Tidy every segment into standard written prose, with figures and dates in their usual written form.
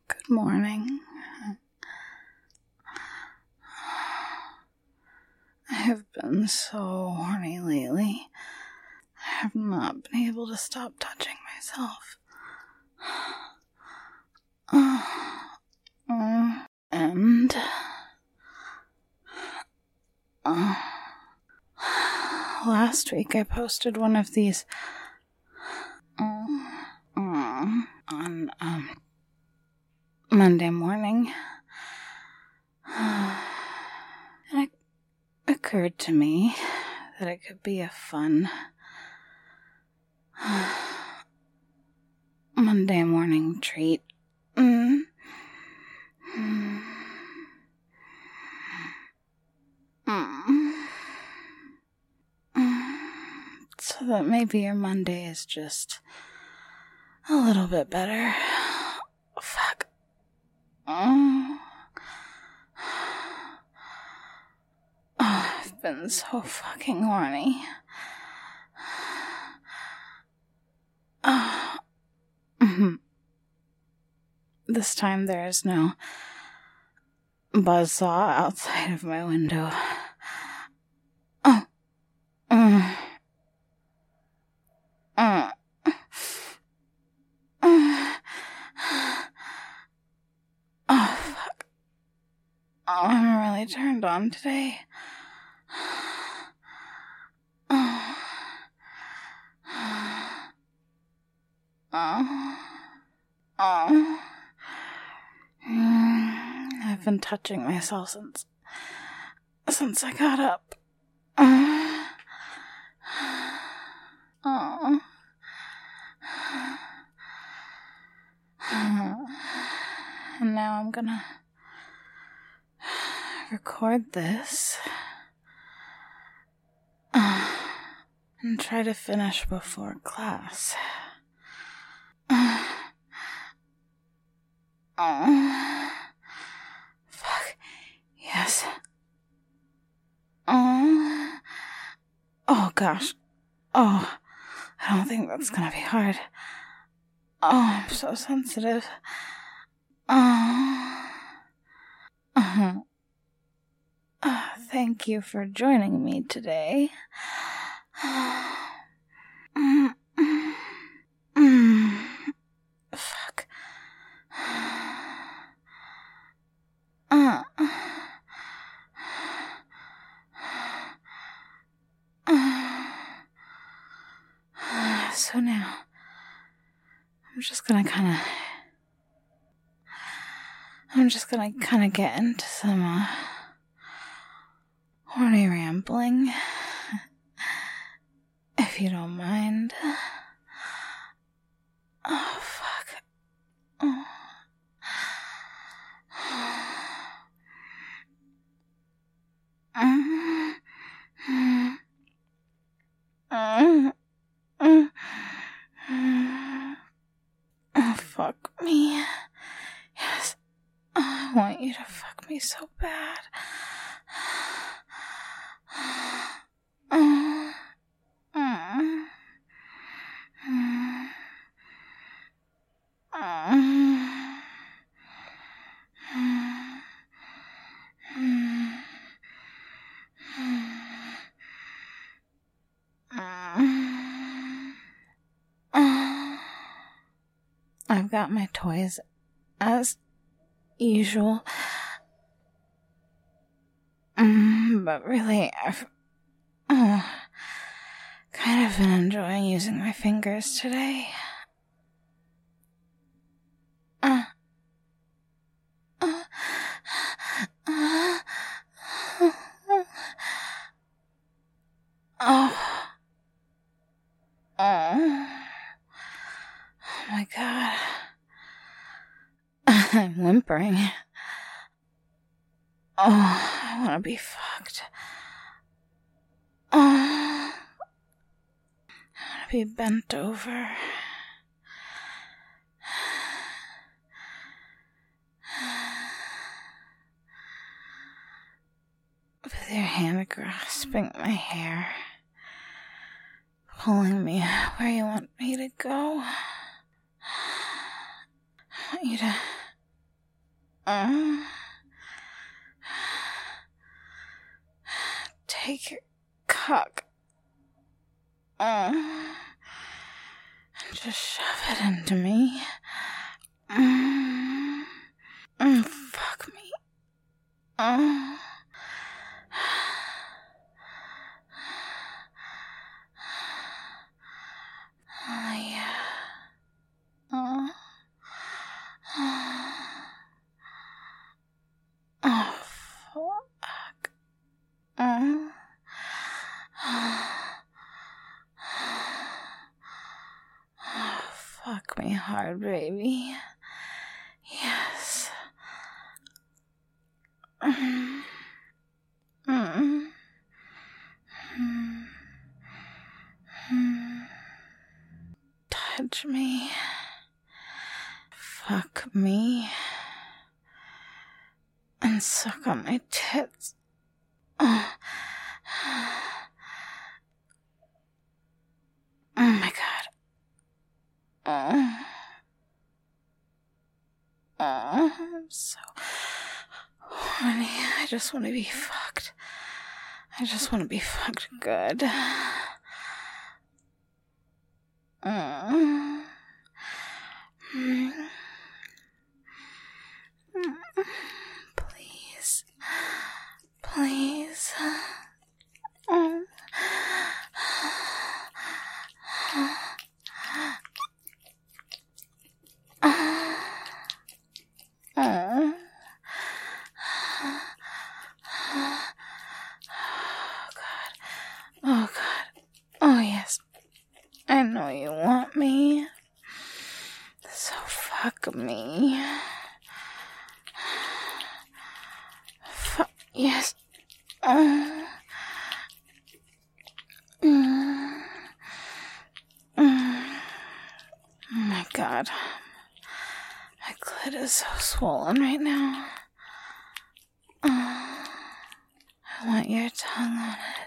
Good morning. I have been so horny lately. I have not been able to stop touching myself. And last week I posted one of these on Monday morning. And it occurred to me that it could be a fun Monday morning treat. So that maybe your Monday is just a little bit better. Fuck. I've been so fucking horny. This time there is no buzzsaw outside of my window. Oh, fuck. Oh, I'm really turned on today. I've been touching myself since I got up. And now I'm gonna record this and try to finish before class. Fuck. Yes. Oh, gosh. Oh, I don't think that's gonna be hard. Oh, I'm so sensitive. Thank you for joining me today. Fuck. So now, I'm just gonna kind of get into some horny rambling, if you don't mind. Oh, fuck. Oh. Fuck me. Yes. I want you to fuck me so bad. I've got my toys as usual. But really, I've kind of been enjoying using my fingers today. Oh my god. I'm whimpering. Oh, I want to be fucked. I want to be bent over. With your hand grasping my hair. Pulling me where you want me to go. I want you to Take your cock. And just shove it into me. Fuck me. Oh yeah. Oh fuck. Fuck me hard, baby. Yes. Touch me. Fuck me. And suck on my tits. Oh my god. I'm so horny. I just want to be fucked. I just want to be fucked good. Please. Please. Oh god. Oh yes. I know you want me. So fuck me. Fuck yes. Oh my god. My clit is so swollen right now. I want your tongue on it.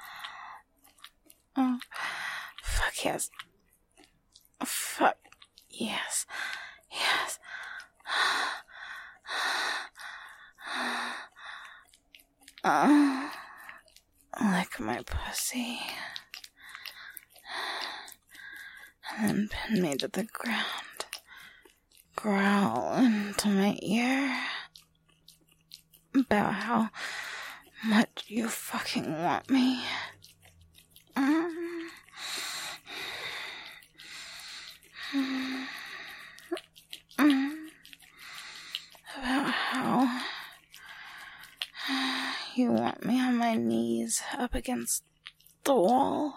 Oh, fuck yes. Fuck yes. Yes. Lick my pussy. And then pin me to the ground. Growl into my ear about how much you fucking want me. About how you want me on my knees up against the wall.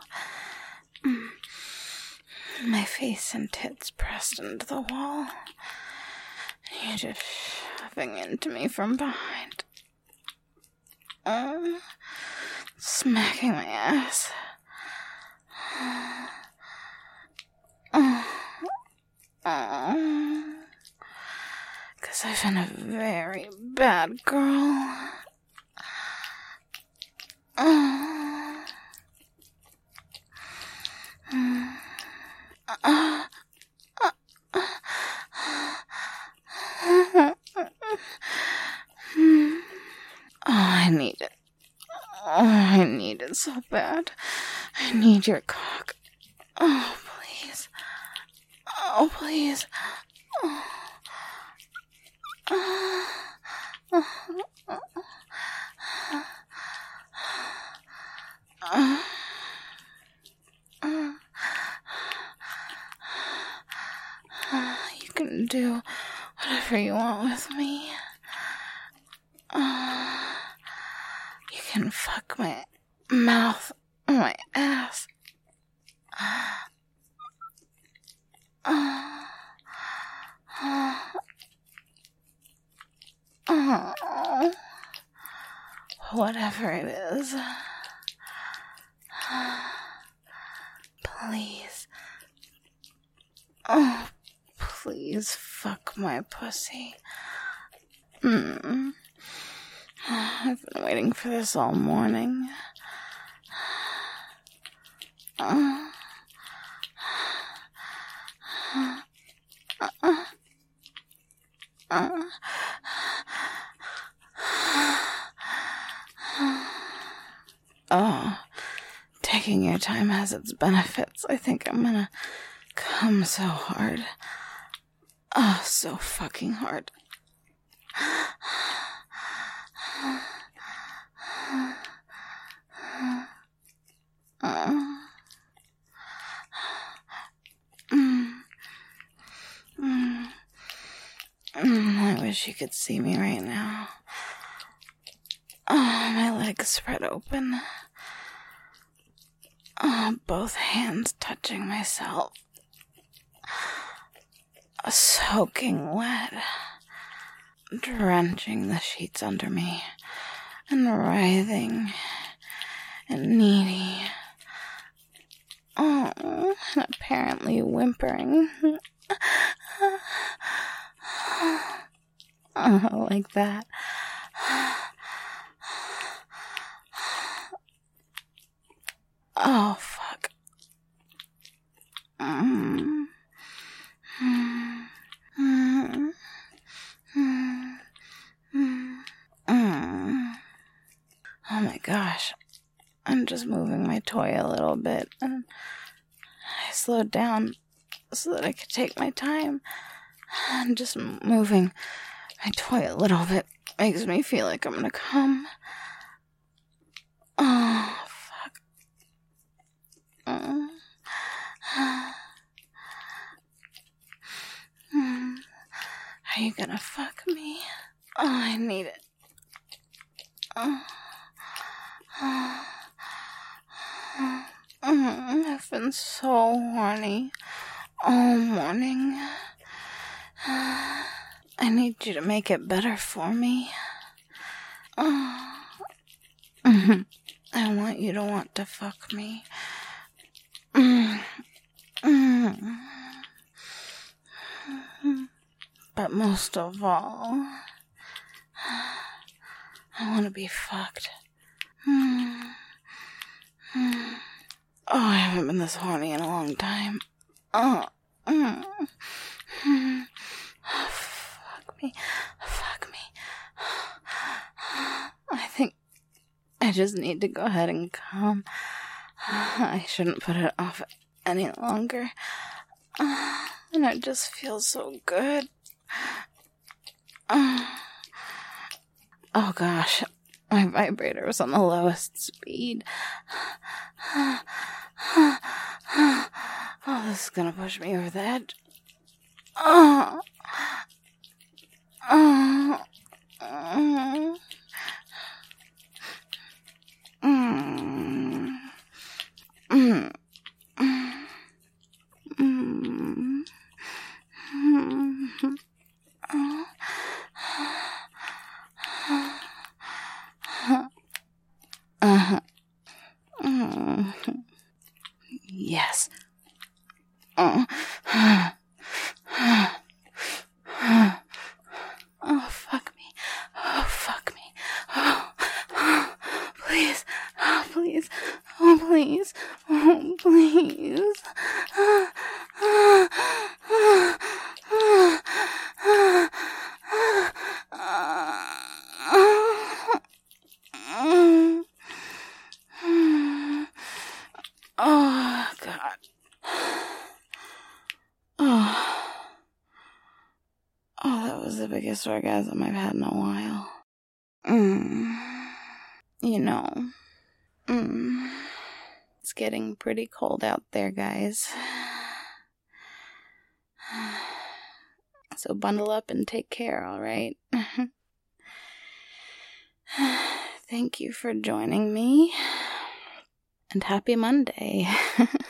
My face and tits pressed into the wall. You're just shoving into me from behind. Smacking my ass. Because I've been a very bad girl. I need it. I need it so bad. I need your cock. Oh, please. Oh, please. You can do whatever you want with me. You can fuck my mouth, my ass. Whatever it is. Please. Oh, please fuck my pussy. I've been waiting for this all morning. Oh, taking your time has its benefits. I think I'm gonna come so hard. Oh, so fucking hard. I wish you could see me right now. Oh, my legs spread open. Oh, both hands touching myself. Soaking wet. Drenching the sheets under me. And writhing. And needy. Oh, and apparently whimpering. Oh, like that. Oh, fuck. Oh my gosh. I'm just moving my toy a little bit, and I slowed down so that I could take my time. And just moving my toy a little bit makes me feel like I'm gonna come. Oh, fuck. Are you gonna fuck me? Oh, I need it. I've been so horny all morning. I need you to make it better for me. I want you to want to fuck me. But most of all, I want to be fucked. Oh, I haven't been this horny in a long time. Fuck me. I think I just need to go ahead and come. I shouldn't put it off any longer. And it just feels so good. Oh gosh, my vibrator was on the lowest speed. Oh, this is gonna push me over the edge. Yes. Oh, fuck me. Oh, fuck me. Oh, please. Oh, please. Oh, please. Oh, please. Oh, God. Oh, that was the biggest orgasm I've had in a while. You know, it's getting pretty cold out there, guys. So bundle up and take care, all right? Thank you for joining me. And happy Monday.